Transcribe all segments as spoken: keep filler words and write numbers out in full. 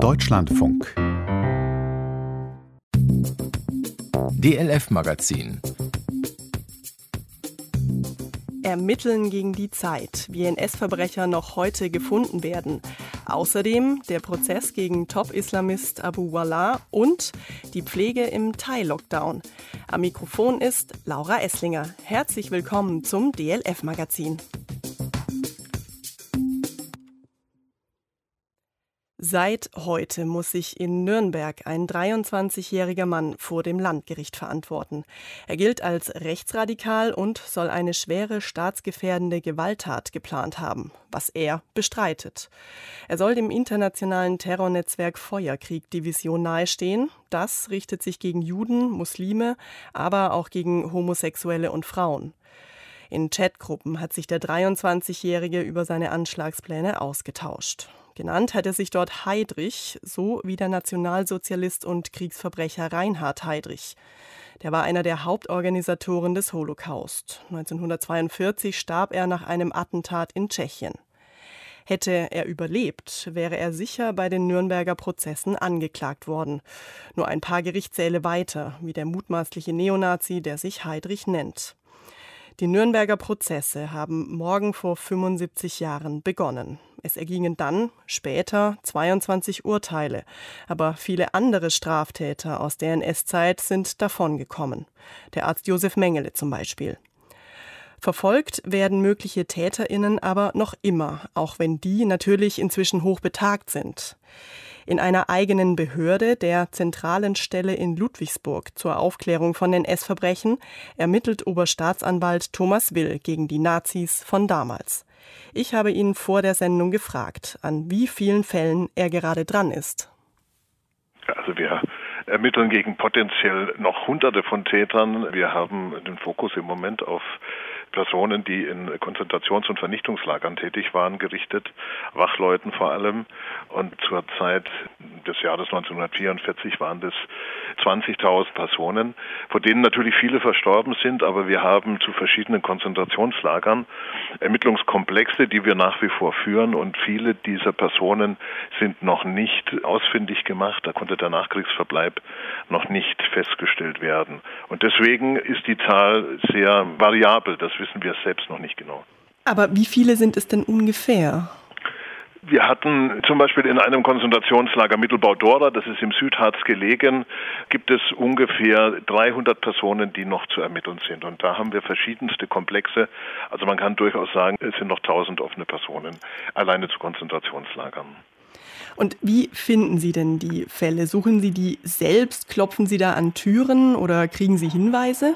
Deutschlandfunk. D L F-Magazin. Ermitteln gegen die Zeit, wie N S-Verbrecher noch heute gefunden werden. Außerdem der Prozess gegen Top-Islamist Abu Wallah und die Pflege im Thai-Lockdown. Am Mikrofon ist Laura Esslinger. Herzlich willkommen zum D L F-Magazin. Seit heute muss sich in Nürnberg ein dreiundzwanzigjähriger Mann vor dem Landgericht verantworten. Er gilt als rechtsradikal und soll eine schwere staatsgefährdende Gewalttat geplant haben, was er bestreitet. Er soll dem internationalen Terrornetzwerk Feuerkrieg Division nahestehen. Das richtet sich gegen Juden, Muslime, aber auch gegen Homosexuelle und Frauen. In Chatgruppen hat sich der dreiundzwanzigjährige über seine Anschlagspläne ausgetauscht. Genannt hat er sich dort Heydrich, so wie der Nationalsozialist und Kriegsverbrecher Reinhard Heydrich. Der war einer der Hauptorganisatoren des Holocaust. neunzehnhundertzweiundvierzig starb er nach einem Attentat in Tschechien. Hätte er überlebt, wäre er sicher bei den Nürnberger Prozessen angeklagt worden. Nur ein paar Gerichtssäle weiter, wie der mutmaßliche Neonazi, der sich Heydrich nennt. Die Nürnberger Prozesse haben morgen vor fünfundsiebzig Jahren begonnen. Es ergingen dann später zweiundzwanzig Urteile, aber viele andere Straftäter aus der N S-Zeit sind davongekommen. Der Arzt Josef Mengele zum Beispiel. Verfolgt werden mögliche TäterInnen aber noch immer, auch wenn die natürlich inzwischen hochbetagt sind. In einer eigenen Behörde, der zentralen Stelle in Ludwigsburg zur Aufklärung von N S-Verbrechen, ermittelt Oberstaatsanwalt Thomas Will gegen die Nazis von damals. Ich habe ihn vor der Sendung gefragt, an wie vielen Fällen er gerade dran ist. Also wir ermitteln gegen potenziell noch Hunderte von Tätern. Wir haben den Fokus im Moment auf Personen, die in Konzentrations- und Vernichtungslagern tätig waren, gerichtet, Wachleuten vor allem. Und zur Zeit des Jahres neunzehnhundertvierundvierzig waren das zwanzigtausend Personen, von denen natürlich viele verstorben sind, aber wir haben zu verschiedenen Konzentrationslagern Ermittlungskomplexe, die wir nach wie vor führen, und viele dieser Personen sind noch nicht ausfindig gemacht. Da konnte der Nachkriegsverbleib noch nicht festgestellt werden. Und deswegen ist die Zahl sehr variabel. Das wissen wir selbst noch nicht genau. Aber wie viele sind es denn ungefähr? Wir hatten zum Beispiel in einem Konzentrationslager Mittelbau-Dora, das ist im Südharz gelegen, gibt es ungefähr dreihundert Personen, die noch zu ermitteln sind. Und da haben wir verschiedenste Komplexe. Also man kann durchaus sagen, es sind noch tausend offene Personen alleine zu Konzentrationslagern. Und wie finden Sie denn die Fälle? Suchen Sie die selbst? Klopfen Sie da an Türen oder kriegen Sie Hinweise?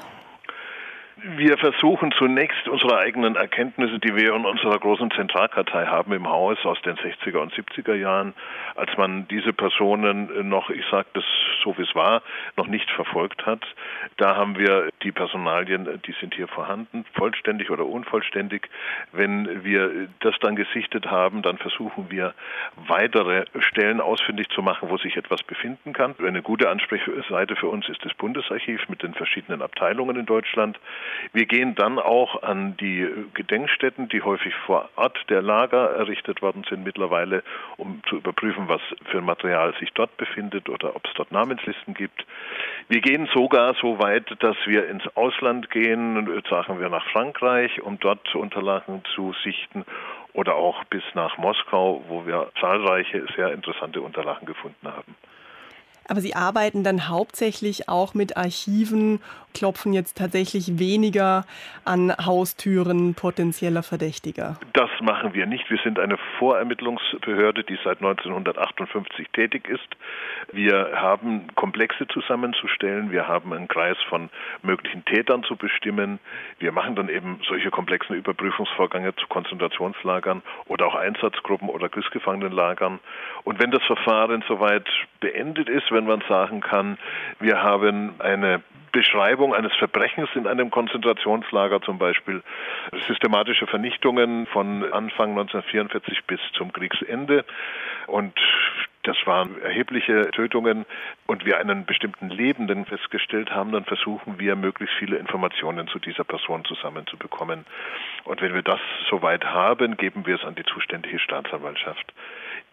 Wir versuchen zunächst unsere eigenen Erkenntnisse, die wir in unserer großen Zentralkartei haben im Haus aus den sechziger und siebziger Jahren, als man diese Personen noch, ich sage das so wie es war, noch nicht verfolgt hat. Da haben wir die Personalien, die sind hier vorhanden, vollständig oder unvollständig. Wenn wir das dann gesichtet haben, dann versuchen wir weitere Stellen ausfindig zu machen, wo sich etwas befinden kann. Eine gute Ansprechseite für uns ist das Bundesarchiv mit den verschiedenen Abteilungen in Deutschland. Wir gehen dann auch an die Gedenkstätten, die häufig vor Ort der Lager errichtet worden sind mittlerweile, um zu überprüfen, was für ein Material sich dort befindet oder ob es dort Namenslisten gibt. Wir gehen sogar so weit, dass wir ins Ausland gehen, sagen wir nach Frankreich, um dort Unterlagen zu sichten, oder auch bis nach Moskau, wo wir zahlreiche sehr interessante Unterlagen gefunden haben. Aber Sie arbeiten dann hauptsächlich auch mit Archiven, klopfen jetzt tatsächlich weniger an Haustüren potenzieller Verdächtiger? Das machen wir nicht. Wir sind eine Vorermittlungsbehörde, die seit neunzehnhundertachtundfünfzig tätig ist. Wir haben Komplexe zusammenzustellen. Wir haben einen Kreis von möglichen Tätern zu bestimmen. Wir machen dann eben solche komplexen Überprüfungsvorgänge zu Konzentrationslagern oder auch Einsatzgruppen oder Kriegsgefangenenlagern. Und wenn das Verfahren soweit beendet ist, wenn man sagen kann, wir haben eine Beschreibung eines Verbrechens in einem Konzentrationslager, zum Beispiel systematische Vernichtungen von Anfang neunzehnhundertvierundvierzig bis zum Kriegsende, und das waren erhebliche Tötungen, und wir einen bestimmten Lebenden festgestellt haben, dann versuchen wir, möglichst viele Informationen zu dieser Person zusammenzubekommen. Und wenn wir das soweit haben, geben wir es an die zuständige Staatsanwaltschaft.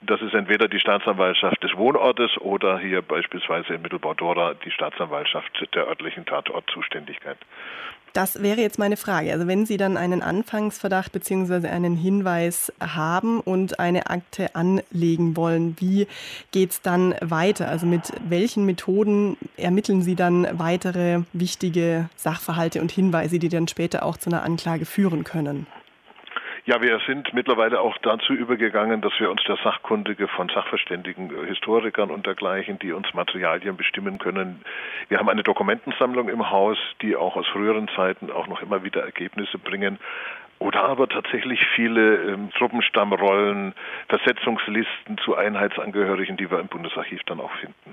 Das ist entweder die Staatsanwaltschaft des Wohnortes oder hier beispielsweise in Mittelbau-Dora die Staatsanwaltschaft der örtlichen Tatortzuständigkeit. Das wäre jetzt meine Frage. Also wenn Sie dann einen Anfangsverdacht bzw. einen Hinweis haben und eine Akte anlegen wollen, wie geht es dann weiter? Also mit welchen Methoden ermitteln Sie dann weitere wichtige Sachverhalte und Hinweise, die dann später auch zu einer Anklage führen können? Ja, wir sind mittlerweile auch dazu übergegangen, dass wir uns der Sachkundige von Sachverständigen, Historikern und dergleichen, die uns Materialien bestimmen können. Wir haben eine Dokumentensammlung im Haus, die auch aus früheren Zeiten auch noch immer wieder Ergebnisse bringen. Oder aber tatsächlich viele ähm, Truppenstammrollen, Versetzungslisten zu Einheitsangehörigen, die wir im Bundesarchiv dann auch finden.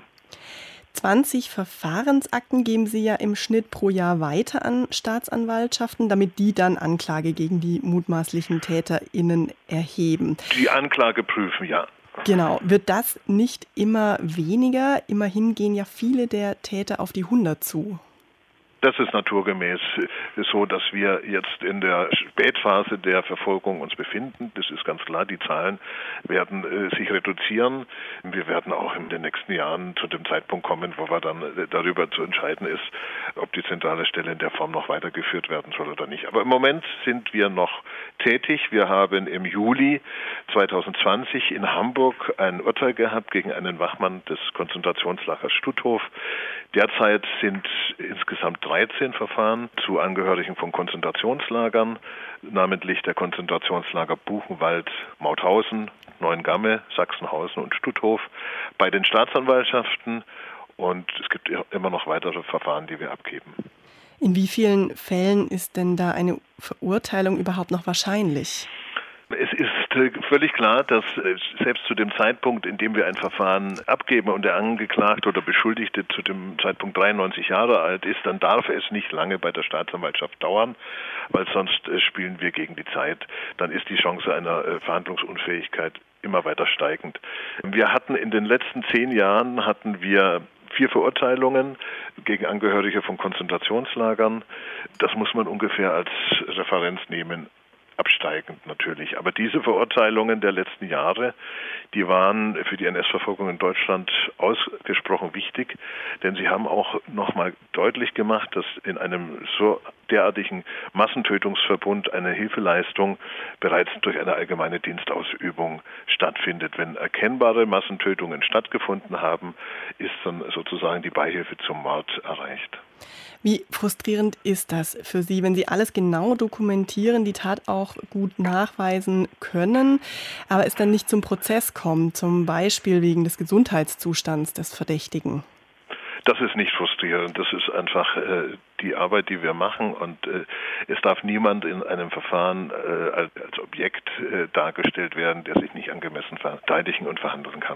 zwanzig Verfahrensakten geben Sie ja im Schnitt pro Jahr weiter an Staatsanwaltschaften, damit die dann Anklage gegen die mutmaßlichen TäterInnen erheben. Die Anklage prüfen, ja. Genau. Wird das nicht immer weniger? Immerhin gehen ja viele der Täter auf die hundert zu. Das ist naturgemäß so, dass wir jetzt in der Spätphase der Verfolgung uns befinden. Das ist ganz klar, die Zahlen werden äh, sich reduzieren. Wir werden auch in den nächsten Jahren zu dem Zeitpunkt kommen, wo wir dann äh, darüber zu entscheiden ist, ob die zentrale Stelle in der Form noch weitergeführt werden soll oder nicht. Aber im Moment sind wir noch tätig. Wir haben im Juli zwanzig zwanzig in Hamburg ein Urteil gehabt gegen einen Wachmann des Konzentrationslagers Stutthof. Derzeit sind insgesamt dreizehn Verfahren zu Angehörigen von Konzentrationslagern, namentlich der Konzentrationslager Buchenwald, Mauthausen, Neuengamme, Sachsenhausen und Stutthof bei den Staatsanwaltschaften, und es gibt immer noch weitere Verfahren, die wir abgeben. In wie vielen Fällen ist denn da eine Verurteilung überhaupt noch wahrscheinlich? Es ist völlig klar, dass selbst zu dem Zeitpunkt, in dem wir ein Verfahren abgeben und der Angeklagte oder Beschuldigte zu dem Zeitpunkt dreiundneunzig Jahre alt ist, dann darf es nicht lange bei der Staatsanwaltschaft dauern, weil sonst spielen wir gegen die Zeit. Dann ist die Chance einer Verhandlungsunfähigkeit immer weiter steigend. Wir hatten in den letzten zehn Jahren hatten wir vier Verurteilungen gegen Angehörige von Konzentrationslagern. Das muss man ungefähr als Referenz nehmen. Absteigend natürlich. Aber diese Verurteilungen der letzten Jahre, die waren für die N S-Verfolgung in Deutschland ausgesprochen wichtig, denn sie haben auch nochmal deutlich gemacht, dass in einem so derartigen Massentötungsverbund eine Hilfeleistung bereits durch eine allgemeine Dienstausübung stattfindet. Wenn erkennbare Massentötungen stattgefunden haben, ist dann sozusagen die Beihilfe zum Mord erreicht. Wie frustrierend ist das für Sie, wenn Sie alles genau dokumentieren, die Tat auch gut nachweisen können, aber es dann nicht zum Prozess kommt, zum Beispiel wegen des Gesundheitszustands des Verdächtigen? Das ist nicht frustrierend, das ist einfach äh, die Arbeit, die wir machen, und äh, es darf niemand in einem Verfahren äh, als, als Objekt äh, dargestellt werden, der sich nicht angemessen verteidigen und verhandeln kann.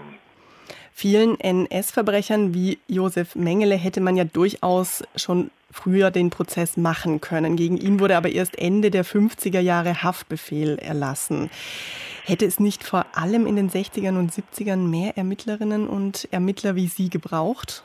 Vielen N S-Verbrechern wie Josef Mengele hätte man ja durchaus schon früher den Prozess machen können. Gegen ihn wurde aber erst Ende der fünfziger Jahre Haftbefehl erlassen. Hätte es nicht vor allem in den sechzigern und siebzigern mehr Ermittlerinnen und Ermittler wie Sie gebraucht?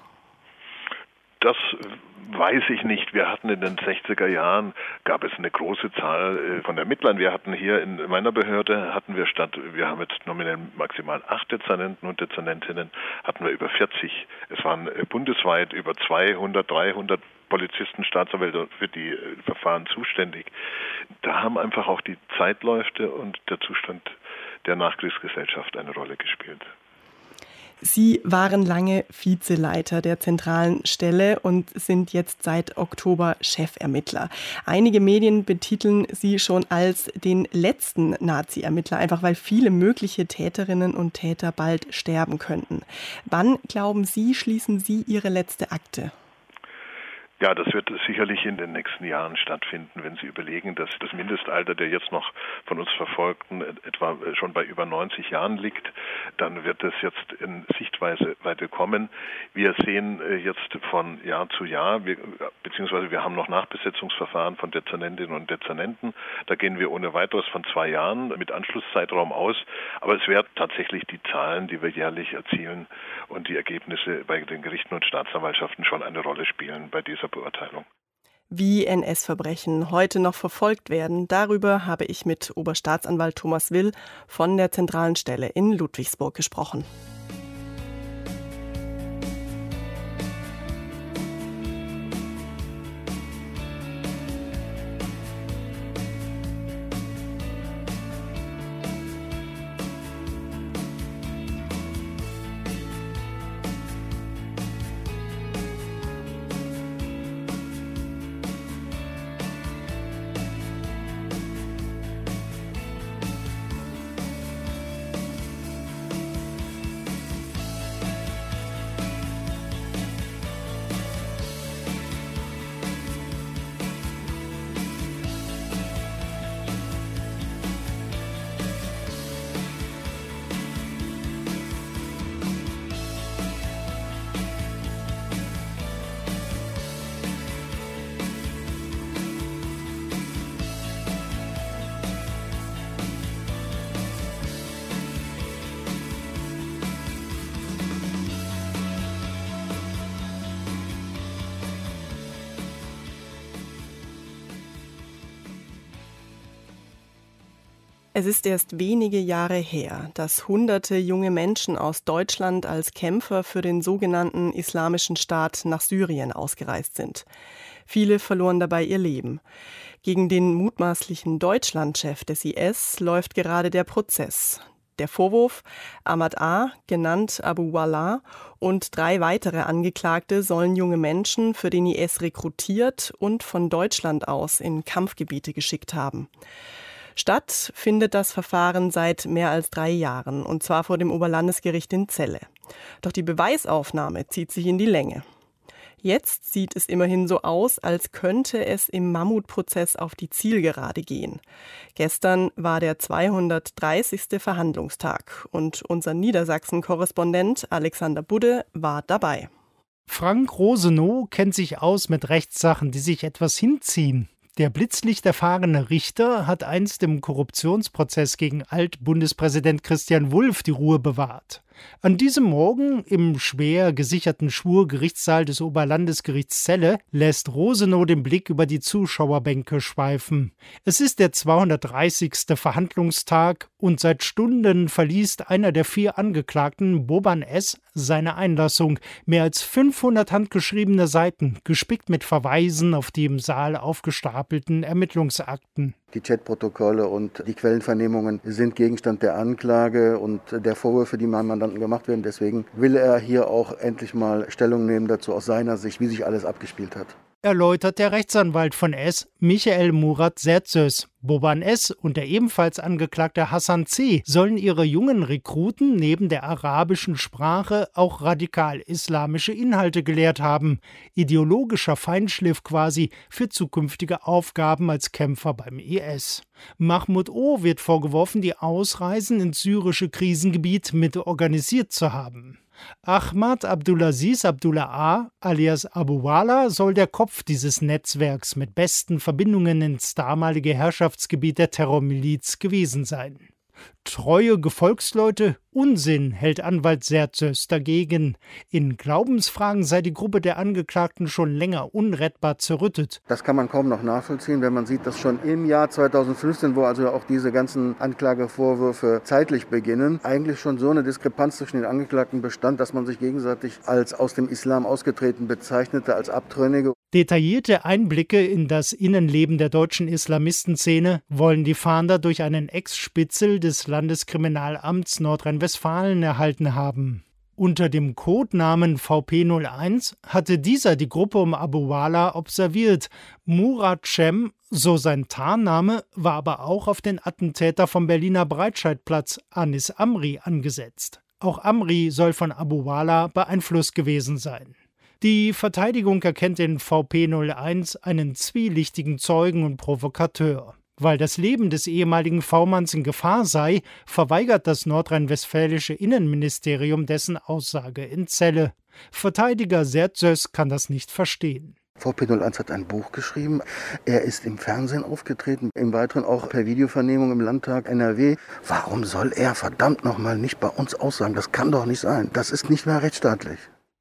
Das weiß ich nicht. Wir hatten in den sechziger Jahren, gab es eine große Zahl von Ermittlern. Wir hatten hier in meiner Behörde, hatten wir statt, wir haben jetzt nominell maximal acht Dezernenten und Dezernentinnen, hatten wir über vierzig. Es waren bundesweit über zweihundert, dreihundert Polizisten, Staatsanwälte für die Verfahren zuständig. Da haben einfach auch die Zeitläufe und der Zustand der Nachkriegsgesellschaft eine Rolle gespielt. Sie waren lange Vizeleiter der zentralen Stelle und sind jetzt seit Oktober Chefermittler. Einige Medien betiteln Sie schon als den letzten Nazi-Ermittler, einfach weil viele mögliche Täterinnen und Täter bald sterben könnten. Wann, glauben Sie, schließen Sie Ihre letzte Akte? Ja, das wird sicherlich in den nächsten Jahren stattfinden, wenn Sie überlegen, dass das Mindestalter der jetzt noch von uns Verfolgten etwa schon bei über neunzig Jahren liegt. Dann wird es jetzt in Sichtweise weiter kommen. Wir sehen jetzt von Jahr zu Jahr, wir, beziehungsweise wir haben noch Nachbesetzungsverfahren von Dezernentinnen und Dezernenten. Da gehen wir ohne weiteres von zwei Jahren mit Anschlusszeitraum aus. Aber es werden tatsächlich die Zahlen, die wir jährlich erzielen, und die Ergebnisse bei den Gerichten und Staatsanwaltschaften schon eine Rolle spielen bei dieser Beurteilung. Wie N S-Verbrechen heute noch verfolgt werden, darüber habe ich mit Oberstaatsanwalt Thomas Will von der Zentralen Stelle in Ludwigsburg gesprochen. Es ist erst wenige Jahre her, dass hunderte junge Menschen aus Deutschland als Kämpfer für den sogenannten Islamischen Staat nach Syrien ausgereist sind. Viele verloren dabei ihr Leben. Gegen den mutmaßlichen Deutschlandchef des I S läuft gerade der Prozess. Der Vorwurf: Ahmad A., genannt Abu Wallah, und drei weitere Angeklagte sollen junge Menschen für den I S rekrutiert und von Deutschland aus in Kampfgebiete geschickt haben. Statt findet das Verfahren seit mehr als drei Jahren, und zwar vor dem Oberlandesgericht in Celle. Doch die Beweisaufnahme zieht sich in die Länge. Jetzt sieht es immerhin so aus, als könnte es im Mammutprozess auf die Zielgerade gehen. Gestern war der zweihundertdreißigste Verhandlungstag und unser Niedersachsen-Korrespondent Alexander Budde war dabei. Frank Rosenow kennt sich aus mit Rechtssachen, die sich etwas hinziehen. Der blitzlichterfahrene Richter hat einst im Korruptionsprozess gegen Alt-Bundespräsident Christian Wulff die Ruhe bewahrt. An diesem Morgen im schwer gesicherten Schwurgerichtssaal des Oberlandesgerichts Celle lässt Rosenow den Blick über die Zuschauerbänke schweifen. Es ist der zweihundertdreißigste Verhandlungstag und seit Stunden verliest einer der vier Angeklagten, Boban S., seine Einlassung. Mehr als fünfhundert handgeschriebene Seiten, gespickt mit Verweisen auf die im Saal aufgestapelten Ermittlungsakten. Die Chatprotokolle und die Quellenvernehmungen sind Gegenstand der Anklage und der Vorwürfe, die meinem Mandanten gemacht werden. Deswegen will er hier auch endlich mal Stellung nehmen dazu aus seiner Sicht, wie sich alles abgespielt hat. Erläutert der Rechtsanwalt von S., Michael Murat Serzöz. Boban S. und der ebenfalls angeklagte Hassan C. sollen ihre jungen Rekruten neben der arabischen Sprache auch radikal-islamische Inhalte gelehrt haben. Ideologischer Feinschliff quasi für zukünftige Aufgaben als Kämpfer beim I S. Mahmoud O. wird vorgeworfen, die Ausreisen ins syrische Krisengebiet mit organisiert zu haben. Ahmad Abdulaziz Abdullah A. alias Abu Wallah soll der Kopf dieses Netzwerks mit besten Verbindungen ins damalige Herrschaftsgebiet der Terrormiliz gewesen sein. Treue Gefolgsleute? Unsinn, hält Anwalt Serzöz dagegen. In Glaubensfragen sei die Gruppe der Angeklagten schon länger unrettbar zerrüttet. Das kann man kaum noch nachvollziehen, wenn man sieht, dass schon im Jahr zweitausendfünfzehn, wo also auch diese ganzen Anklagevorwürfe zeitlich beginnen, eigentlich schon so eine Diskrepanz zwischen den Angeklagten bestand, dass man sich gegenseitig als aus dem Islam ausgetreten bezeichnete, als Abtrünnige. Detaillierte Einblicke in das Innenleben der deutschen Islamistenszene wollen die Fahnder durch einen Ex-Spitzel des Landeskriminalamts Nordrhein-Westfalen erhalten haben. Unter dem Codenamen V P null eins hatte dieser die Gruppe um Abu Wallah observiert. Murat Cem, so sein Tarnname, war aber auch auf den Attentäter vom Berliner Breitscheidplatz, Anis Amri, angesetzt. Auch Amri soll von Abu Wallah beeinflusst gewesen sein. Die Verteidigung erkennt in V P null eins einen zwielichtigen Zeugen und Provokateur. Weil das Leben des ehemaligen V-Manns in Gefahr sei, verweigert das nordrhein-westfälische Innenministerium dessen Aussage in Celle. Verteidiger Serzöz kann das nicht verstehen. V P null eins hat ein Buch geschrieben. Er ist im Fernsehen aufgetreten, im Weiteren auch per Videovernehmung im Landtag N R W. Warum soll er verdammt nochmal nicht bei uns aussagen? Das kann doch nicht sein. Das ist nicht mehr rechtsstaatlich.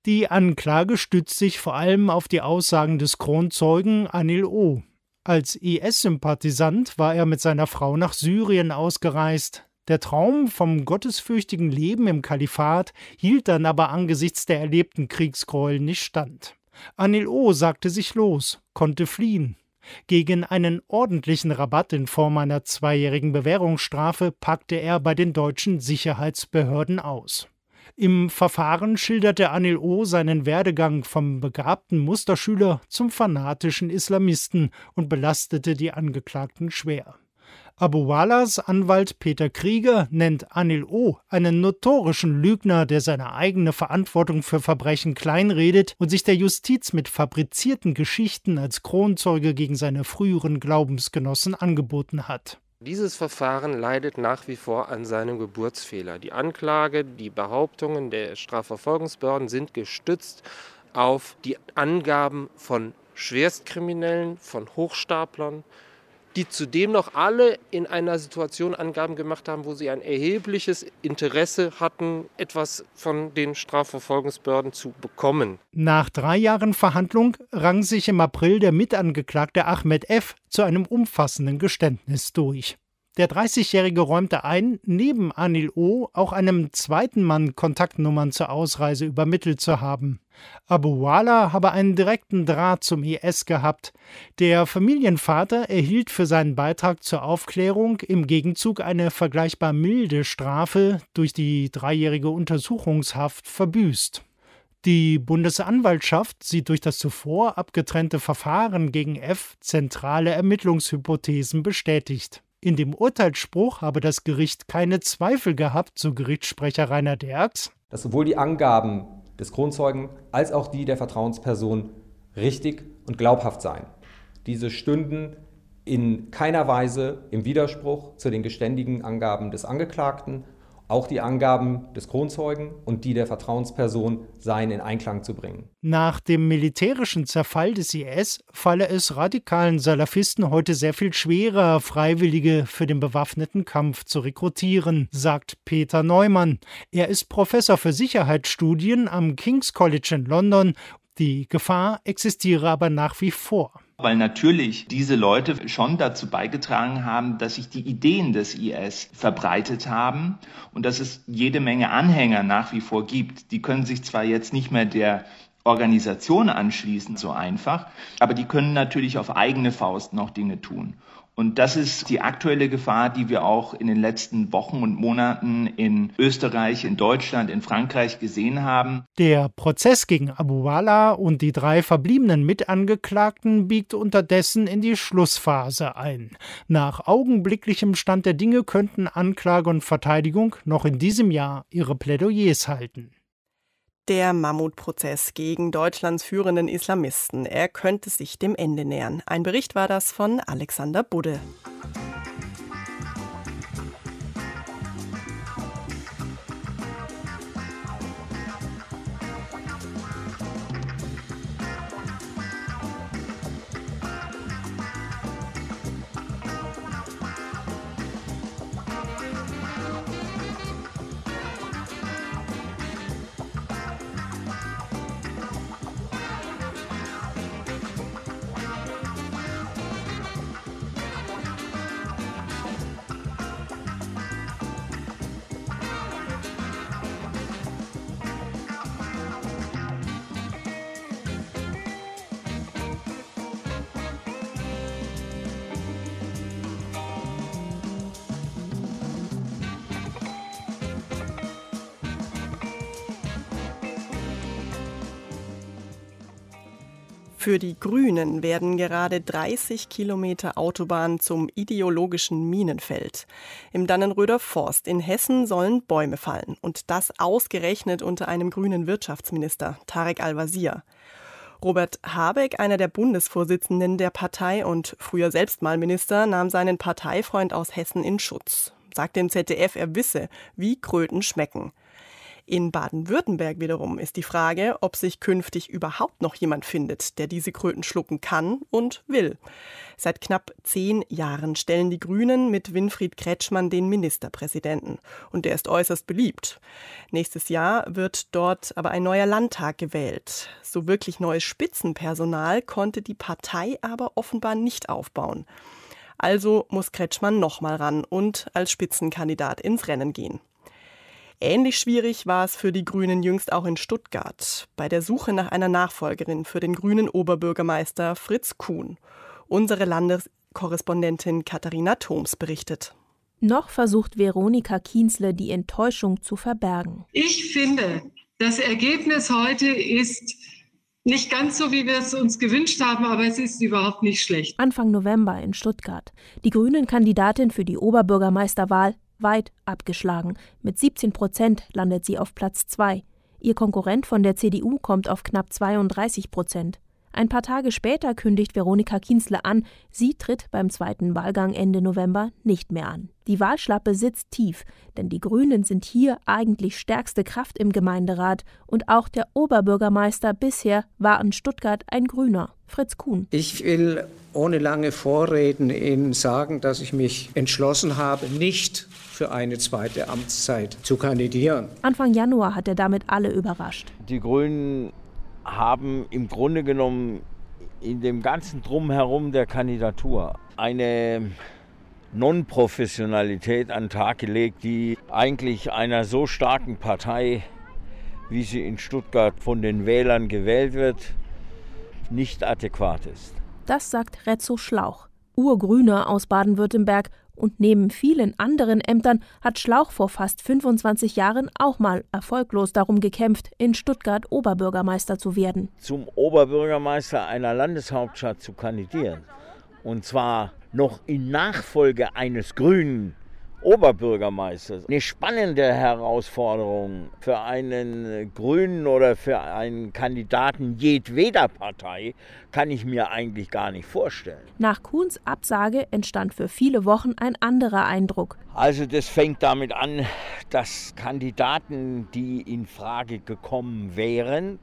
Die Anklage stützt sich vor allem auf die Aussagen des Kronzeugen Anil O. Als I S-Sympathisant war er mit seiner Frau nach Syrien ausgereist. Der Traum vom gottesfürchtigen Leben im Kalifat hielt dann aber angesichts der erlebten Kriegsgräuel nicht stand. Anil O sagte sich los, konnte fliehen. Gegen einen ordentlichen Rabatt in Form einer zweijährigen Bewährungsstrafe packte er bei den deutschen Sicherheitsbehörden aus. Im Verfahren schilderte Anil O seinen Werdegang vom begabten Musterschüler zum fanatischen Islamisten und belastete die Angeklagten schwer. Abu Walas Anwalt Peter Krieger nennt Anil O einen notorischen Lügner, der seine eigene Verantwortung für Verbrechen kleinredet und sich der Justiz mit fabrizierten Geschichten als Kronzeuge gegen seine früheren Glaubensgenossen angeboten hat. Dieses Verfahren leidet nach wie vor an seinem Geburtsfehler. Die Anklage, die Behauptungen der Strafverfolgungsbehörden sind gestützt auf die Angaben von Schwerstkriminellen, von Hochstaplern, die zudem noch alle in einer Situation Angaben gemacht haben, wo sie ein erhebliches Interesse hatten, etwas von den Strafverfolgungsbehörden zu bekommen. Nach drei Jahren Verhandlung rang sich im April der Mitangeklagte Ahmed F. zu einem umfassenden Geständnis durch. Der dreißigjährige räumte ein, neben Anil O. auch einem zweiten Mann Kontaktnummern zur Ausreise übermittelt zu haben. Abu Wala habe einen direkten Draht zum I S gehabt. Der Familienvater erhielt für seinen Beitrag zur Aufklärung im Gegenzug eine vergleichbar milde Strafe durch die dreijährige Untersuchungshaft verbüßt. Die Bundesanwaltschaft sieht durch das zuvor abgetrennte Verfahren gegen F. zentrale Ermittlungshypothesen bestätigt. In dem Urteilsspruch habe das Gericht keine Zweifel gehabt, so Gerichtssprecher Rainer Derks, dass sowohl die Angaben des Kronzeugen als auch die der Vertrauensperson richtig und glaubhaft seien. Diese stünden in keiner Weise im Widerspruch zu den geständigen Angaben des Angeklagten. Auch die Angaben des Kronzeugen und die der Vertrauensperson seien in Einklang zu bringen. Nach dem militärischen Zerfall des I S falle es radikalen Salafisten heute sehr viel schwerer, Freiwillige für den bewaffneten Kampf zu rekrutieren, sagt Peter Neumann. Er ist Professor für Sicherheitsstudien am King's College in London. Die Gefahr existiere aber nach wie vor. Weil natürlich diese Leute schon dazu beigetragen haben, dass sich die Ideen des I S verbreitet haben und dass es jede Menge Anhänger nach wie vor gibt. Die können sich zwar jetzt nicht mehr der Organisation anschließen, so einfach, aber die können natürlich auf eigene Faust noch Dinge tun. Und das ist die aktuelle Gefahr, die wir auch in den letzten Wochen und Monaten in Österreich, in Deutschland, in Frankreich gesehen haben. Der Prozess gegen Abu Wala und die drei verbliebenen Mitangeklagten biegt unterdessen in die Schlussphase ein. Nach augenblicklichem Stand der Dinge könnten Anklage und Verteidigung noch in diesem Jahr ihre Plädoyers halten. Der Mammutprozess gegen Deutschlands führenden Islamisten, er könnte sich dem Ende nähern. Ein Bericht war das von Alexander Budde. Für die Grünen werden gerade dreißig Kilometer Autobahn zum ideologischen Minenfeld. Im Dannenröder Forst in Hessen sollen Bäume fallen. Und das ausgerechnet unter einem grünen Wirtschaftsminister, Tarek Al-Wazir. Robert Habeck, einer der Bundesvorsitzenden der Partei und früher selbst mal Minister, nahm seinen Parteifreund aus Hessen in Schutz. Sagt dem Z D F, er wisse, wie Kröten schmecken. In Baden-Württemberg wiederum ist die Frage, ob sich künftig überhaupt noch jemand findet, der diese Kröten schlucken kann und will. Seit knapp zehn Jahren stellen die Grünen mit Winfried Kretschmann den Ministerpräsidenten. Und der ist äußerst beliebt. Nächstes Jahr wird dort aber ein neuer Landtag gewählt. So wirklich neues Spitzenpersonal konnte die Partei aber offenbar nicht aufbauen. Also muss Kretschmann nochmal ran und als Spitzenkandidat ins Rennen gehen. Ähnlich schwierig war es für die Grünen jüngst auch in Stuttgart, bei der Suche nach einer Nachfolgerin für den grünen Oberbürgermeister Fritz Kuhn. Unsere Landeskorrespondentin Katharina Thoms berichtet. Noch versucht Veronika Kienzle, die Enttäuschung zu verbergen. Ich finde, das Ergebnis heute ist nicht ganz so, wie wir es uns gewünscht haben, aber es ist überhaupt nicht schlecht. Anfang November in Stuttgart. Die Grünen-Kandidatin für die Oberbürgermeisterwahl weit abgeschlagen. Mit siebzehn Prozent landet sie auf Platz zwei. Ihr Konkurrent von der C D U kommt auf knapp zweiunddreißig Prozent. Ein paar Tage später kündigt Veronika Kienzle an, sie tritt beim zweiten Wahlgang Ende November nicht mehr an. Die Wahlschlappe sitzt tief, denn die Grünen sind hier eigentlich stärkste Kraft im Gemeinderat und auch der Oberbürgermeister bisher war in Stuttgart ein Grüner, Fritz Kuhn. Ich will ohne lange Vorreden Ihnen sagen, dass ich mich entschlossen habe, nicht für eine zweite Amtszeit zu kandidieren. Anfang Januar hat er damit alle überrascht. Die Grünen haben im Grunde genommen in dem ganzen Drumherum der Kandidatur eine Non-Professionalität an den Tag gelegt, die eigentlich einer so starken Partei, wie sie in Stuttgart von den Wählern gewählt wird, nicht adäquat ist. Das sagt Rezzo Schlauch, Urgrüner aus Baden-Württemberg. Und neben vielen anderen Ämtern hat Schlauch vor fast fünfundzwanzig Jahren auch mal erfolglos darum gekämpft, in Stuttgart Oberbürgermeister zu werden. Zum Oberbürgermeister einer Landeshauptstadt zu kandidieren, und zwar noch in Nachfolge eines grünen Oberbürgermeisters. Eine spannende Herausforderung für einen Grünen oder für einen Kandidaten jedweder Partei kann ich mir eigentlich gar nicht vorstellen. Nach Kuhns Absage entstand für viele Wochen ein anderer Eindruck. Also das fängt damit an, dass Kandidaten, die in Frage gekommen wären,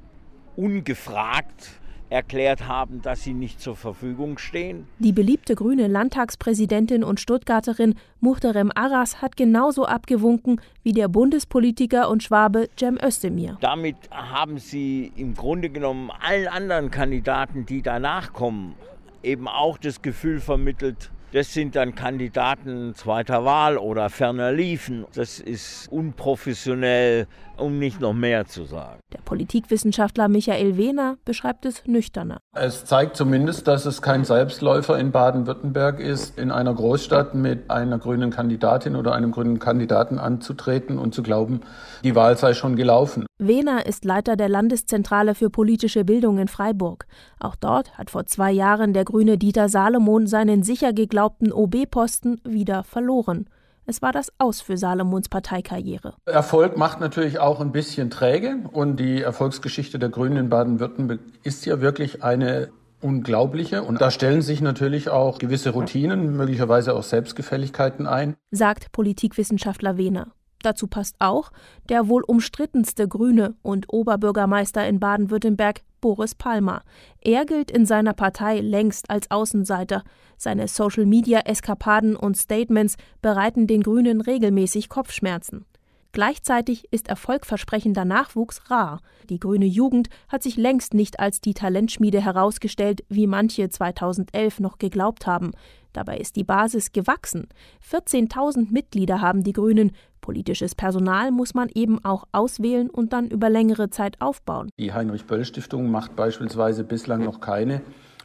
ungefragt erklärt haben, dass sie nicht zur Verfügung stehen. Die beliebte grüne Landtagspräsidentin und Stuttgarterin Muhterem Aras hat genauso abgewunken wie der Bundespolitiker und Schwabe Cem Özdemir. Damit haben sie im Grunde genommen allen anderen Kandidaten, die danach kommen, eben auch das Gefühl vermittelt, das sind dann Kandidaten zweiter Wahl oder ferner liefen. Das ist unprofessionell, um nicht noch mehr zu sagen. Der Politikwissenschaftler Michael Wehner beschreibt es nüchterner. Es zeigt zumindest, dass es kein Selbstläufer in Baden-Württemberg ist, in einer Großstadt mit einer grünen Kandidatin oder einem grünen Kandidaten anzutreten und zu glauben, die Wahl sei schon gelaufen. Wehner ist Leiter der Landeszentrale für politische Bildung in Freiburg. Auch dort hat vor zwei Jahren der Grüne Dieter Salomon seinen sicher geglaubten O B-Posten wieder verloren. Es war das Aus für Salomons Parteikarriere. Erfolg macht natürlich auch ein bisschen träge und die Erfolgsgeschichte der Grünen in Baden-Württemberg ist ja wirklich eine unglaubliche. Und da stellen sich natürlich auch gewisse Routinen, möglicherweise auch Selbstgefälligkeiten ein, sagt Politikwissenschaftler Wehner. Dazu passt auch der wohl umstrittenste Grüne und Oberbürgermeister in Baden-Württemberg, Boris Palmer. Er gilt in seiner Partei längst als Außenseiter. Seine Social-Media-Eskapaden und Statements bereiten den Grünen regelmäßig Kopfschmerzen. Gleichzeitig ist erfolgversprechender Nachwuchs rar. Die grüne Jugend hat sich längst nicht als die Talentschmiede herausgestellt, wie manche zweitausendelf noch geglaubt haben. Dabei ist die Basis gewachsen. vierzehntausend Mitglieder haben die Grünen. Politisches Personal muss man eben auch auswählen und dann über längere Zeit aufbauen. Die Heinrich-Böll-Stiftung macht beispielsweise bislang noch keine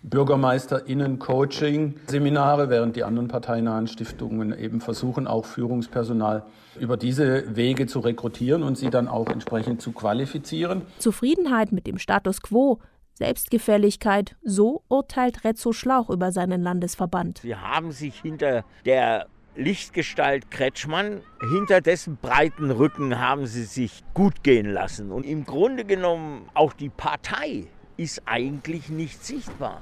BürgermeisterInnen-Coaching-Seminare, während die anderen parteinahen Stiftungen eben versuchen, auch Führungspersonal über diese Wege zu rekrutieren und sie dann auch entsprechend zu qualifizieren. Zufriedenheit mit dem Status quo, Selbstgefälligkeit, so urteilt Rezzo Schlauch über seinen Landesverband. Sie haben sich hinter der Lichtgestalt Kretschmann, hinter dessen breiten Rücken haben sie sich gut gehen lassen. Und im Grunde genommen auch die Partei ist eigentlich nicht sichtbar.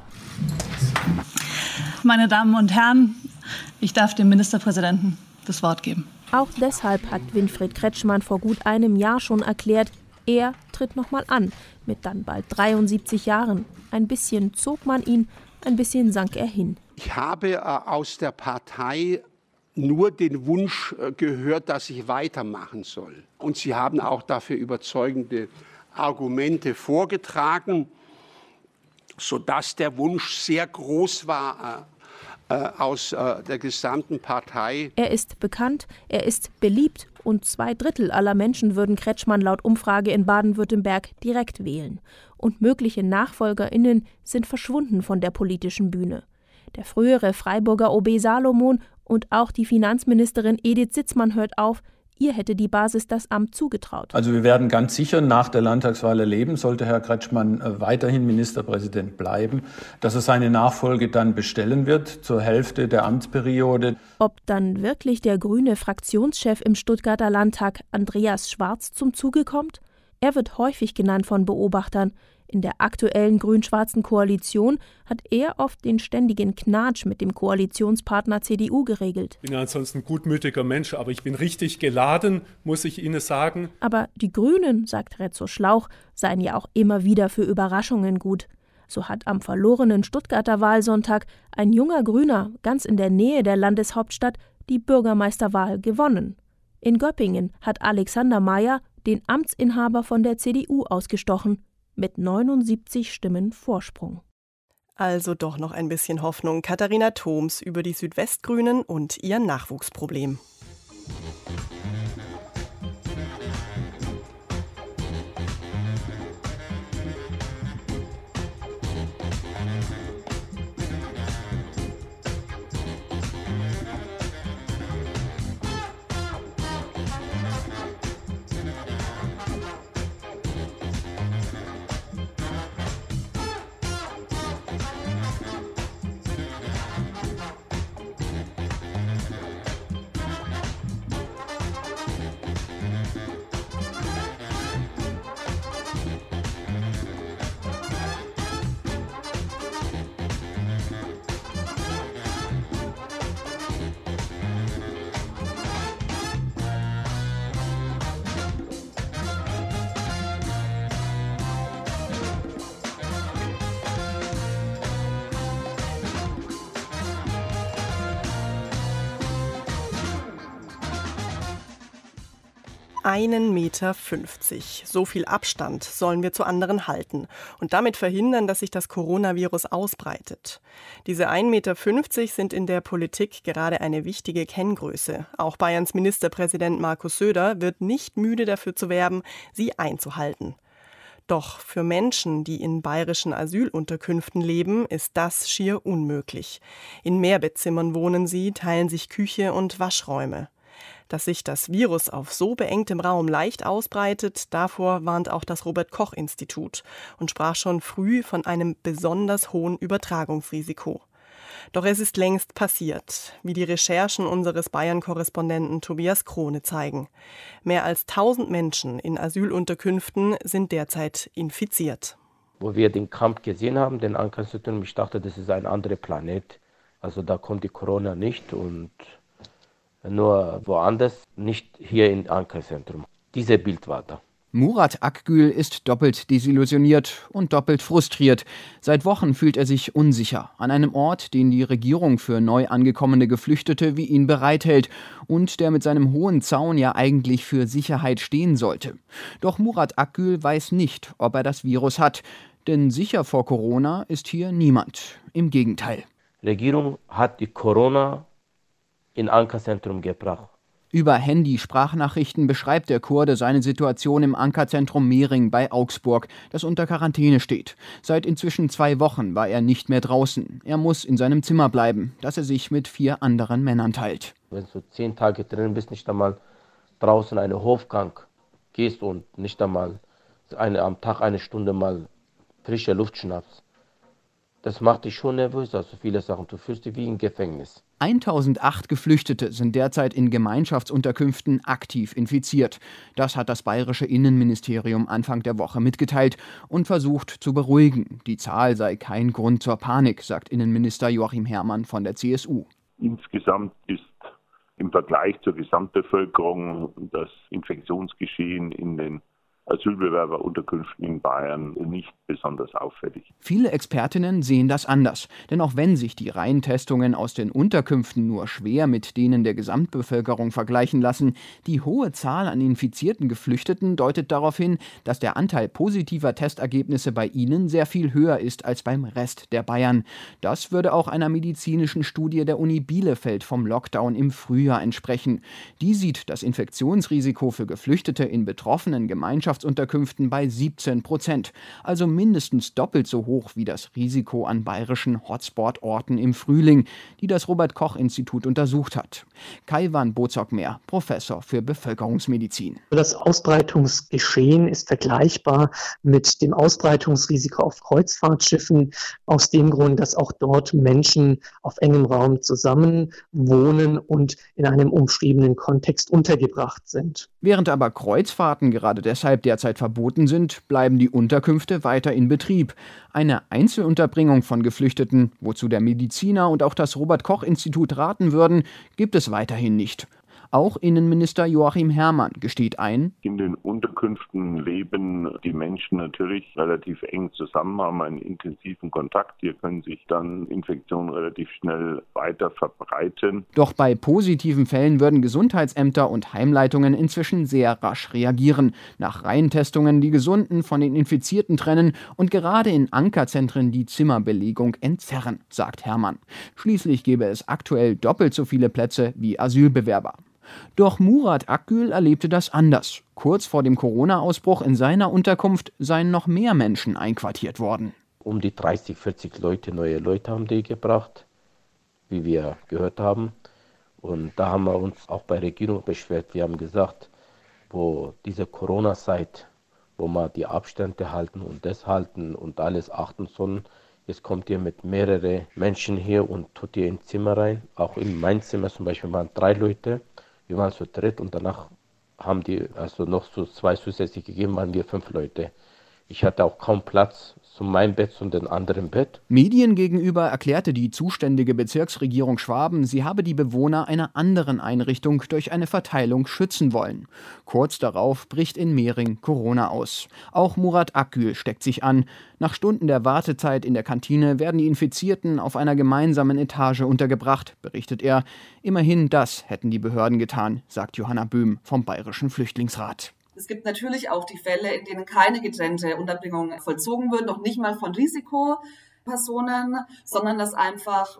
Meine Damen und Herren, ich darf dem Ministerpräsidenten das Wort geben. Auch deshalb hat Winfried Kretschmann vor gut einem Jahr schon erklärt, er tritt nochmal an, mit dann bald dreiundsiebzig Jahren. Ein bisschen zog man ihn, ein bisschen sank er hin. Ich habe äh, aus der Partei nur den Wunsch äh, gehört, dass ich weitermachen soll. Und sie haben auch dafür überzeugende Argumente vorgetragen, sodass der Wunsch sehr groß war äh, äh, aus äh, der gesamten Partei. Er ist bekannt, er ist beliebt und zwei Drittel aller Menschen würden Kretschmann laut Umfrage in Baden-Württemberg direkt wählen. Und mögliche NachfolgerInnen sind verschwunden von der politischen Bühne. Der frühere Freiburger O B Salomon und auch die Finanzministerin Edith Sitzmann hört auf. Ihr hätte die Basis das Amt zugetraut. Also wir werden ganz sicher nach der Landtagswahl erleben, sollte Herr Kretschmann weiterhin Ministerpräsident bleiben, dass er seine Nachfolge dann bestellen wird zur Hälfte der Amtsperiode. Ob dann wirklich der grüne Fraktionschef im Stuttgarter Landtag Andreas Schwarz zum Zuge kommt? Er wird häufig genannt von Beobachtern. In der aktuellen grün-schwarzen Koalition hat er oft den ständigen Knatsch mit dem Koalitionspartner C D U geregelt. Ich bin ja ansonsten ein gutmütiger Mensch, aber ich bin richtig geladen, muss ich Ihnen sagen. Aber die Grünen, sagt Rezo Schlauch, seien ja auch immer wieder für Überraschungen gut. So hat am verlorenen Stuttgarter Wahlsonntag ein junger Grüner ganz in der Nähe der Landeshauptstadt die Bürgermeisterwahl gewonnen. In Göppingen hat Alexander Mayer den Amtsinhaber von der C D U ausgestochen. Mit neunundsiebzig Stimmen Vorsprung. Also doch noch ein bisschen Hoffnung. Katharina Thoms über die Südwestgrünen und ihr Nachwuchsproblem. Einen Meter fünfzig. So viel Abstand sollen wir zu anderen halten und damit verhindern, dass sich das Coronavirus ausbreitet. Diese ein Meter fünfzig sind in der Politik gerade eine wichtige Kenngröße. Auch Bayerns Ministerpräsident Markus Söder wird nicht müde dafür zu werben, sie einzuhalten. Doch für Menschen, die in bayerischen Asylunterkünften leben, ist das schier unmöglich. In Mehrbettzimmern wohnen sie, teilen sich Küche und Waschräume. Dass sich das Virus auf so beengtem Raum leicht ausbreitet, davor warnt auch das Robert-Koch-Institut und sprach schon früh von einem besonders hohen Übertragungsrisiko. Doch es ist längst passiert, wie die Recherchen unseres Bayern-Korrespondenten Tobias Krone zeigen. Mehr als tausend Menschen in Asylunterkünften sind derzeit infiziert. Wo wir den Kampf gesehen haben, den Ankerzentrum, ich dachte, das ist ein anderer Planet. Also da kommt die Corona nicht und nur woanders, nicht hier im Ankerzentrum. Dieses Bild war da. Murat Akgül ist doppelt desillusioniert und doppelt frustriert. Seit Wochen fühlt er sich unsicher an einem Ort, den die Regierung für neu angekommene Geflüchtete wie ihn bereithält und der mit seinem hohen Zaun ja eigentlich für Sicherheit stehen sollte. Doch Murat Akgül weiß nicht, ob er das Virus hat, denn sicher vor Corona ist hier niemand. Im Gegenteil. Die Regierung hat die Corona in Ankerzentrum gebracht. Über Handy-Sprachnachrichten beschreibt der Kurde seine Situation im Ankerzentrum Mehring bei Augsburg, das unter Quarantäne steht. Seit inzwischen zwei Wochen war er nicht mehr draußen. Er muss in seinem Zimmer bleiben, das er sich mit vier anderen Männern teilt. Wenn du zehn Tage drin bist, nicht einmal draußen einen Hofgang gehst und nicht einmal eine, am Tag eine Stunde mal frische Luft schnappst, das macht dich schon nervös, also viele Sachen. Du fühlst dich wie im Gefängnis. eintausendacht Geflüchtete sind derzeit in Gemeinschaftsunterkünften aktiv infiziert. Das hat das bayerische Innenministerium Anfang der Woche mitgeteilt und versucht zu beruhigen. Die Zahl sei kein Grund zur Panik, sagt Innenminister Joachim Herrmann von der C S U. Insgesamt ist im Vergleich zur Gesamtbevölkerung das Infektionsgeschehen in den Asylbewerberunterkünften in Bayern nicht besonders auffällig. Viele Expertinnen sehen das anders, denn auch wenn sich die Reihentestungen aus den Unterkünften nur schwer mit denen der Gesamtbevölkerung vergleichen lassen, die hohe Zahl an infizierten Geflüchteten deutet darauf hin, dass der Anteil positiver Testergebnisse bei ihnen sehr viel höher ist als beim Rest der Bayern. Das würde auch einer medizinischen Studie der Uni Bielefeld vom Lockdown im Frühjahr entsprechen. Die sieht das Infektionsrisiko für Geflüchtete in betroffenen Gemeinschaften Unterkünften bei siebzehn Prozent, also mindestens doppelt so hoch wie das Risiko an bayerischen Hotspot-Orten im Frühling, die das Robert-Koch-Institut untersucht hat. Kaiwan Bozok-Mehr, Professor für Bevölkerungsmedizin. Das Ausbreitungsgeschehen ist vergleichbar mit dem Ausbreitungsrisiko auf Kreuzfahrtschiffen, aus dem Grund, dass auch dort Menschen auf engem Raum zusammen wohnen und in einem umschriebenen Kontext untergebracht sind. Während aber Kreuzfahrten gerade deshalb derzeit verboten sind, bleiben die Unterkünfte weiter in Betrieb. Eine Einzelunterbringung von Geflüchteten, wozu der Mediziner und auch das Robert-Koch-Institut raten würden, gibt es weiterhin nicht. Auch Innenminister Joachim Herrmann gesteht ein: In den Unterkünften leben die Menschen natürlich relativ eng zusammen, haben einen intensiven Kontakt. Hier können sich dann Infektionen relativ schnell weiter verbreiten. Doch bei positiven Fällen würden Gesundheitsämter und Heimleitungen inzwischen sehr rasch reagieren. Nach Reihentestungen die Gesunden von den Infizierten trennen und gerade in Ankerzentren die Zimmerbelegung entzerren, sagt Herrmann. Schließlich gäbe es aktuell doppelt so viele Plätze wie Asylbewerber. Doch Murat Akgül erlebte das anders. Kurz vor dem Corona-Ausbruch in seiner Unterkunft seien noch mehr Menschen einquartiert worden. Um die dreißig, vierzig Leute, neue Leute haben die gebracht, wie wir gehört haben. Und da haben wir uns auch bei der Regierung beschwert. Wir haben gesagt, wo diese Corona-Zeit, wo wir die Abstände halten und das halten und alles achten sollen, jetzt kommt ihr mit mehreren Menschen hier und tut ihr ins Zimmer rein. Auch in mein Zimmer zum Beispiel waren drei Leute. Wir waren zu dritt und danach haben die also noch so zwei zusätzlich gegeben, waren wir fünf Leute. Ich hatte auch kaum Platz zu meinem Bett und dem anderen Bett. Medien gegenüber erklärte die zuständige Bezirksregierung Schwaben, sie habe die Bewohner einer anderen Einrichtung durch eine Verteilung schützen wollen. Kurz darauf bricht in Mehring Corona aus. Auch Murat Akgül steckt sich an. Nach Stunden der Wartezeit in der Kantine werden die Infizierten auf einer gemeinsamen Etage untergebracht, berichtet er. Immerhin das hätten die Behörden getan, sagt Johanna Böhm vom Bayerischen Flüchtlingsrat. Es gibt natürlich auch die Fälle, in denen keine getrennte Unterbringung vollzogen wird, noch nicht mal von Risikopersonen, sondern dass einfach,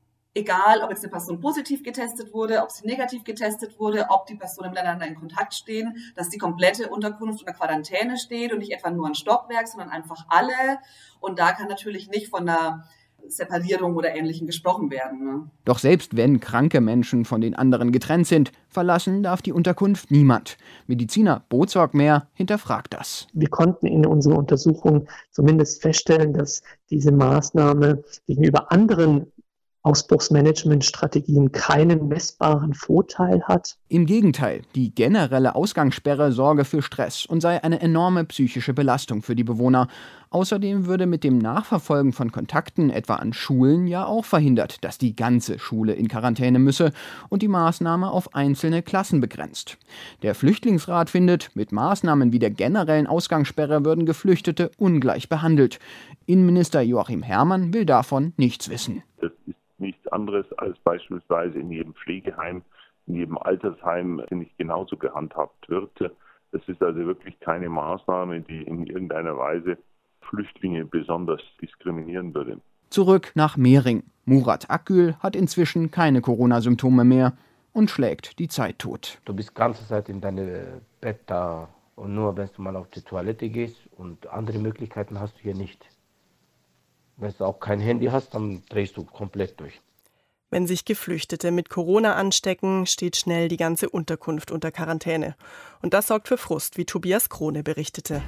egal ob jetzt eine Person positiv getestet wurde, ob sie negativ getestet wurde, ob die Personen miteinander in Kontakt stehen, dass die komplette Unterkunft unter Quarantäne steht und nicht etwa nur ein Stockwerk, sondern einfach alle. Und da kann natürlich nicht von einer Separierung oder Ähnlichem gesprochen werden. Ne? Doch selbst wenn kranke Menschen von den anderen getrennt sind, verlassen darf die Unterkunft niemand. Mediziner Bozok-Mehr hinterfragt das. Wir konnten in unserer Untersuchung zumindest feststellen, dass diese Maßnahme gegenüber anderen Ausbruchsmanagementstrategien keinen messbaren Vorteil hat. Im Gegenteil, die generelle Ausgangssperre sorge für Stress und sei eine enorme psychische Belastung für die Bewohner. Außerdem würde mit dem Nachverfolgen von Kontakten etwa an Schulen ja auch verhindert, dass die ganze Schule in Quarantäne müsse und die Maßnahme auf einzelne Klassen begrenzt. Der Flüchtlingsrat findet, mit Maßnahmen wie der generellen Ausgangssperre würden Geflüchtete ungleich behandelt. Innenminister Joachim Herrmann will davon nichts wissen. Das ist nichts anderes als beispielsweise in jedem Pflegeheim, in jedem Altersheim nicht genauso gehandhabt wird. Das ist also wirklich keine Maßnahme, die in irgendeiner Weise Flüchtlinge besonders diskriminieren würde. Zurück nach Mehring. Murat Akgül hat inzwischen keine Corona-Symptome mehr und schlägt die Zeit tot. Du bist die ganze Zeit in deinem Bett da und nur wenn du mal auf die Toilette gehst und andere Möglichkeiten hast du hier nicht. Wenn du auch kein Handy hast, dann drehst du komplett durch. Wenn sich Geflüchtete mit Corona anstecken, steht schnell die ganze Unterkunft unter Quarantäne. Und das sorgt für Frust, wie Tobias Krone berichtete.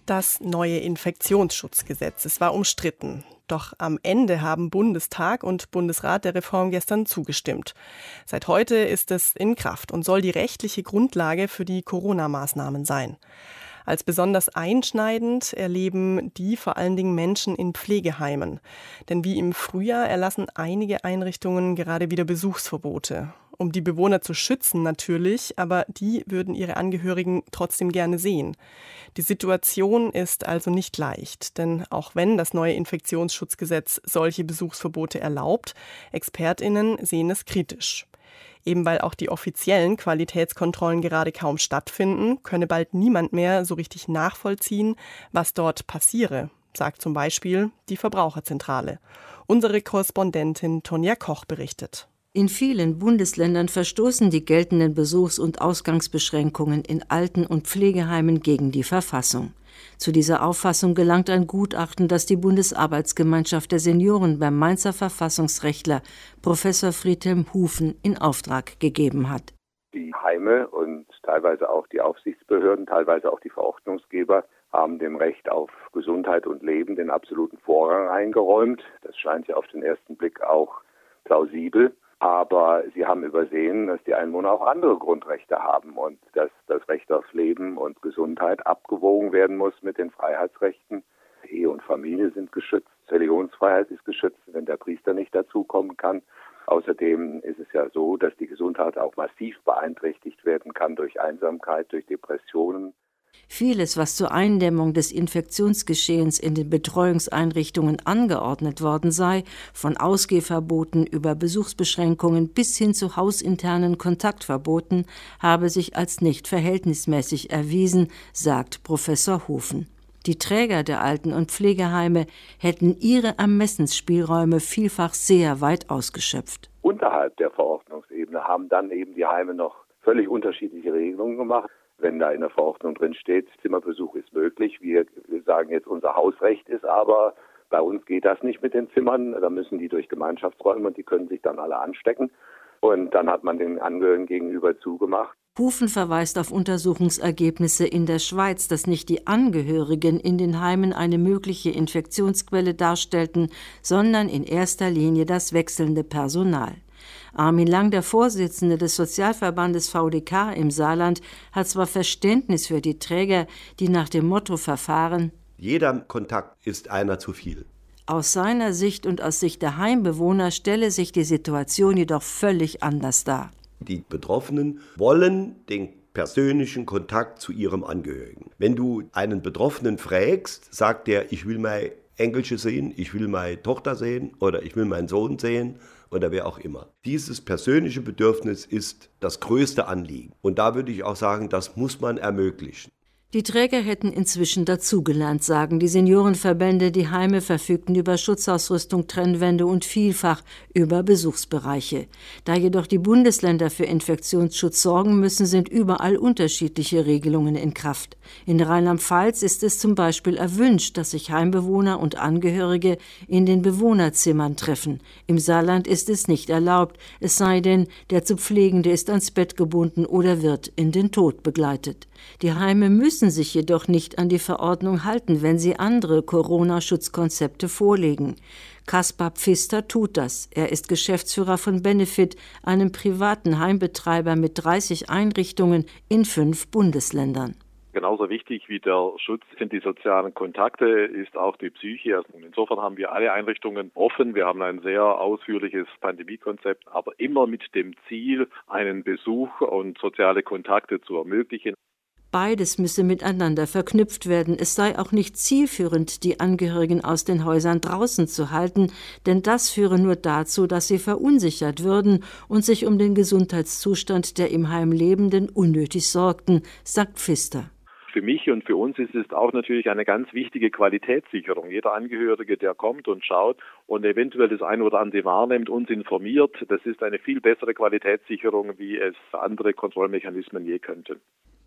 Das neue Infektionsschutzgesetz. Es war umstritten. Doch am Ende haben Bundestag und Bundesrat der Reform gestern zugestimmt. Seit heute ist es in Kraft und soll die rechtliche Grundlage für die Corona-Maßnahmen sein. Als besonders einschneidend erleben die vor allen Dingen Menschen in Pflegeheimen. Denn wie im Frühjahr erlassen einige Einrichtungen gerade wieder Besuchsverbote. Um die Bewohner zu schützen natürlich, aber die würden ihre Angehörigen trotzdem gerne sehen. Die Situation ist also nicht leicht, denn auch wenn das neue Infektionsschutzgesetz solche Besuchsverbote erlaubt, ExpertInnen sehen es kritisch. Eben weil auch die offiziellen Qualitätskontrollen gerade kaum stattfinden, könne bald niemand mehr so richtig nachvollziehen, was dort passiere, sagt zum Beispiel die Verbraucherzentrale. Unsere Korrespondentin Tonja Koch berichtet. In vielen Bundesländern verstoßen die geltenden Besuchs- und Ausgangsbeschränkungen in Alten- und Pflegeheimen gegen die Verfassung. Zu dieser Auffassung gelangt ein Gutachten, das die Bundesarbeitsgemeinschaft der Senioren beim Mainzer Verfassungsrechtler Professor Friedhelm Hufen in Auftrag gegeben hat. Die Heime und teilweise auch die Aufsichtsbehörden, teilweise auch die Verordnungsgeber haben dem Recht auf Gesundheit und Leben den absoluten Vorrang eingeräumt. Das scheint ja auf den ersten Blick auch plausibel. Aber sie haben übersehen, dass die Einwohner auch andere Grundrechte haben und dass das Recht auf Leben und Gesundheit abgewogen werden muss mit den Freiheitsrechten. Ehe und Familie sind geschützt, Religionsfreiheit ist geschützt, wenn der Priester nicht dazukommen kann. Außerdem ist es ja so, dass die Gesundheit auch massiv beeinträchtigt werden kann durch Einsamkeit, durch Depressionen. Vieles, was zur Eindämmung des Infektionsgeschehens in den Betreuungseinrichtungen angeordnet worden sei, von Ausgehverboten über Besuchsbeschränkungen bis hin zu hausinternen Kontaktverboten, habe sich als nicht verhältnismäßig erwiesen, sagt Professor Hufen. Die Träger der Alten- und Pflegeheime hätten ihre Ermessensspielräume vielfach sehr weit ausgeschöpft. Unterhalb der Verordnungsebene haben dann eben die Heime noch völlig unterschiedliche Regelungen gemacht. Wenn da in der Verordnung drin steht, Zimmerbesuch ist möglich. Wir, wir sagen jetzt, unser Hausrecht ist aber, bei uns geht das nicht mit den Zimmern. Da müssen die durch Gemeinschaftsräume und die können sich dann alle anstecken. Und dann hat man den Angehörigen gegenüber zugemacht. Hufen verweist auf Untersuchungsergebnisse in der Schweiz, dass nicht die Angehörigen in den Heimen eine mögliche Infektionsquelle darstellten, sondern in erster Linie das wechselnde Personal. Armin Lang, der Vorsitzende des Sozialverbandes V D K im Saarland, hat zwar Verständnis für die Träger, die nach dem Motto verfahren: Jeder Kontakt ist einer zu viel. Aus seiner Sicht und aus Sicht der Heimbewohner stelle sich die Situation jedoch völlig anders dar. Die Betroffenen wollen den persönlichen Kontakt zu ihrem Angehörigen. Wenn du einen Betroffenen fragst, sagt er, ich will mein Enkelchen sehen, ich will meine Tochter sehen oder ich will meinen Sohn sehen oder wer auch immer. Dieses persönliche Bedürfnis ist das größte Anliegen. Und da würde ich auch sagen, das muss man ermöglichen. Die Träger hätten inzwischen dazugelernt, sagen die Seniorenverbände. Die Heime verfügten über Schutzausrüstung, Trennwände und vielfach über Besuchsbereiche. Da jedoch die Bundesländer für Infektionsschutz sorgen müssen, sind überall unterschiedliche Regelungen in Kraft. In Rheinland-Pfalz ist es zum Beispiel erwünscht, dass sich Heimbewohner und Angehörige in den Bewohnerzimmern treffen. Im Saarland ist es nicht erlaubt, es sei denn, der zu Pflegende ist ans Bett gebunden oder wird in den Tod begleitet. Die Heime müssen sich jedoch nicht an die Verordnung halten, wenn sie andere Corona-Schutzkonzepte vorlegen. Kaspar Pfister tut das. Er ist Geschäftsführer von Benefit, einem privaten Heimbetreiber mit dreißig Einrichtungen in fünf Bundesländern. Genauso wichtig wie der Schutz sind die sozialen Kontakte, ist auch die Psyche. Insofern haben wir alle Einrichtungen offen. Wir haben ein sehr ausführliches Pandemiekonzept, aber immer mit dem Ziel, einen Besuch und soziale Kontakte zu ermöglichen. Beides müsse miteinander verknüpft werden. Es sei auch nicht zielführend, die Angehörigen aus den Häusern draußen zu halten, denn das führe nur dazu, dass sie verunsichert würden und sich um den Gesundheitszustand der im Heim Lebenden unnötig sorgten, sagt Pfister. Für mich und für uns ist es auch natürlich eine ganz wichtige Qualitätssicherung. Jeder Angehörige, der kommt und schaut und eventuell das eine oder andere wahrnimmt, uns informiert, das ist eine viel bessere Qualitätssicherung, wie es andere Kontrollmechanismen je könnten.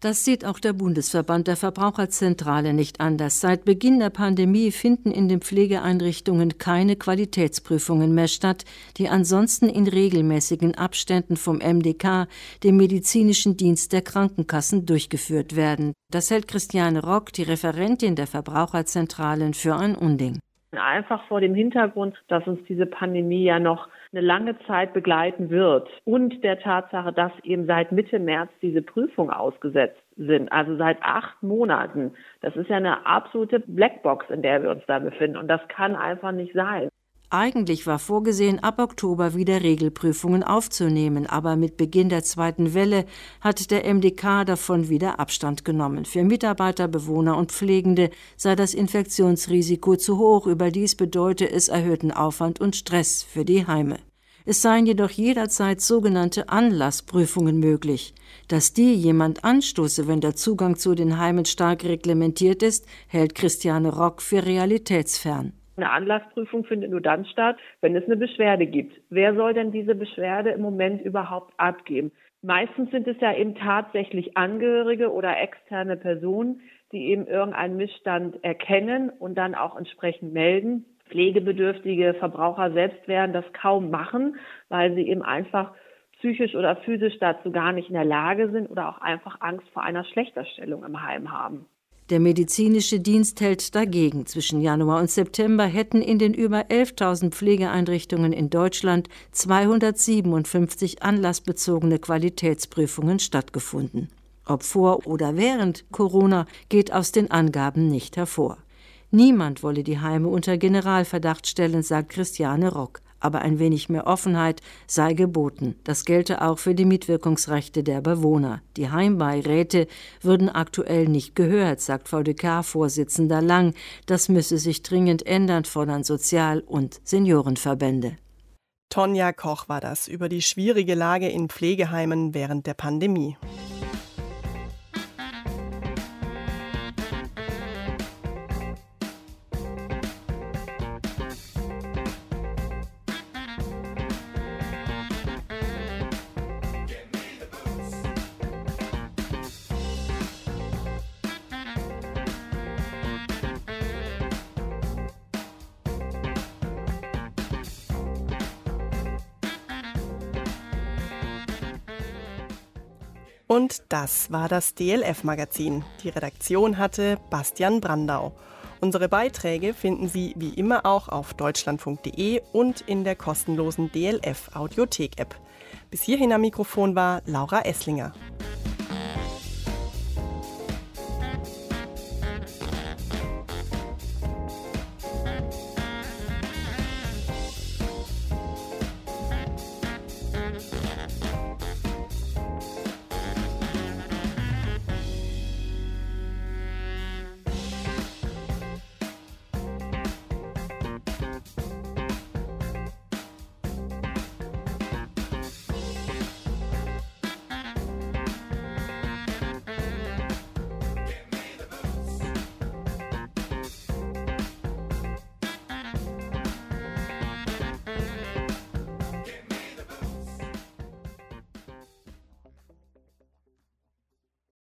Das sieht auch der Bundesverband der Verbraucherzentrale nicht anders. Seit Beginn der Pandemie finden in den Pflegeeinrichtungen keine Qualitätsprüfungen mehr statt, die ansonsten in regelmäßigen Abständen vom M D K, dem medizinischen Dienst der Krankenkassen, durchgeführt werden. Das hält Christiane Rock, die Referentin der Verbraucherzentralen, für ein Unding. Einfach vor dem Hintergrund, dass uns diese Pandemie ja noch eine lange Zeit begleiten wird und der Tatsache, dass eben seit Mitte März diese Prüfungen ausgesetzt sind, also seit acht Monaten. Das ist ja eine absolute Blackbox, in der wir uns da befinden, und das kann einfach nicht sein. Eigentlich war vorgesehen, ab Oktober wieder Regelprüfungen aufzunehmen, aber mit Beginn der zweiten Welle hat der M D K davon wieder Abstand genommen. Für Mitarbeiter, Bewohner und Pflegende sei das Infektionsrisiko zu hoch, überdies bedeute es erhöhten Aufwand und Stress für die Heime. Es seien jedoch jederzeit sogenannte Anlassprüfungen möglich. Dass die jemand anstoße, wenn der Zugang zu den Heimen stark reglementiert ist, hält Christiane Rock für realitätsfern. Eine Anlassprüfung findet nur dann statt, wenn es eine Beschwerde gibt. Wer soll denn diese Beschwerde im Moment überhaupt abgeben? Meistens sind es ja eben tatsächlich Angehörige oder externe Personen, die eben irgendeinen Missstand erkennen und dann auch entsprechend melden. Pflegebedürftige Verbraucher selbst werden das kaum machen, weil sie eben einfach psychisch oder physisch dazu gar nicht in der Lage sind oder auch einfach Angst vor einer Schlechterstellung im Heim haben. Der medizinische Dienst hält dagegen. Zwischen Januar und September hätten in den über elftausend Pflegeeinrichtungen in Deutschland zweihundertsiebenundfünfzig anlassbezogene Qualitätsprüfungen stattgefunden. Ob vor oder während Corona, geht aus den Angaben nicht hervor. Niemand wolle die Heime unter Generalverdacht stellen, sagt Christiane Rock. Aber ein wenig mehr Offenheit sei geboten. Das gelte auch für die Mitwirkungsrechte der Bewohner. Die Heimbeiräte würden aktuell nicht gehört, sagt V D K-Vorsitzender Lang. Das müsse sich dringend ändern, fordern Sozial- und Seniorenverbände. Tonja Koch war das über die schwierige Lage in Pflegeheimen während der Pandemie. Und das war das D L F-Magazin. Die Redaktion hatte Bastian Brandau. Unsere Beiträge finden Sie wie immer auch auf deutschlandfunk punkt de und in der kostenlosen D L F-Audiothek-App. Bis hierhin am Mikrofon war Laura Esslinger.